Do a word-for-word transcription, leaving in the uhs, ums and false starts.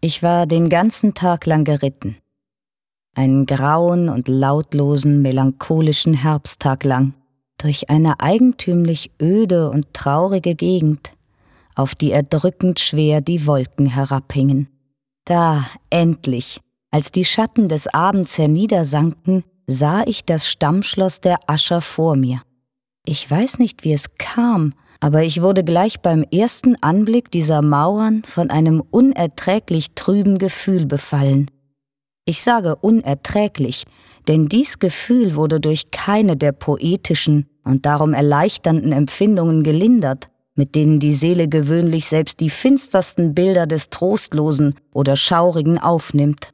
Ich war den ganzen Tag lang geritten. Einen grauen und lautlosen, melancholischen Herbsttag lang, durch eine eigentümlich öde und traurige Gegend, auf die erdrückend schwer die Wolken herabhingen. Da, endlich, als die Schatten des Abends herniedersanken, sah ich das Stammschloss der Ascher vor mir. Ich weiß nicht, wie es kam, aber ich wurde gleich beim ersten Anblick dieser Mauern von einem unerträglich trüben Gefühl befallen. Ich sage unerträglich, denn dies Gefühl wurde durch keine der poetischen und darum erleichternden Empfindungen gelindert, mit denen die Seele gewöhnlich selbst die finstersten Bilder des Trostlosen oder Schaurigen aufnimmt.